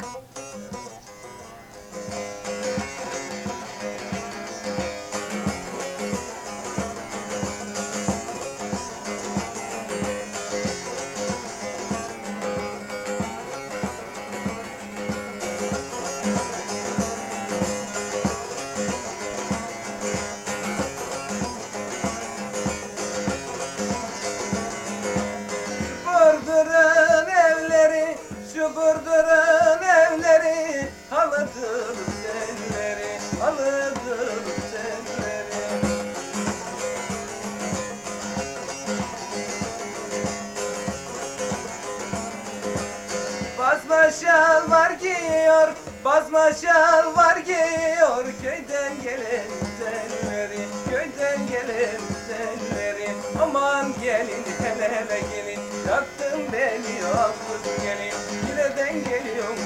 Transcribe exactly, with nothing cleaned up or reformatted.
Burdurun evleri, şu burdurun evleri, halıdır telleri, halıdır telleri. Basma şal var giyiyor, basma şal var giyiyor, köyden gelen telleri, köyden gelen telleri. Aman gelin hele hele gelin, yaktın beni yalnız gelin, nereden geliyorsun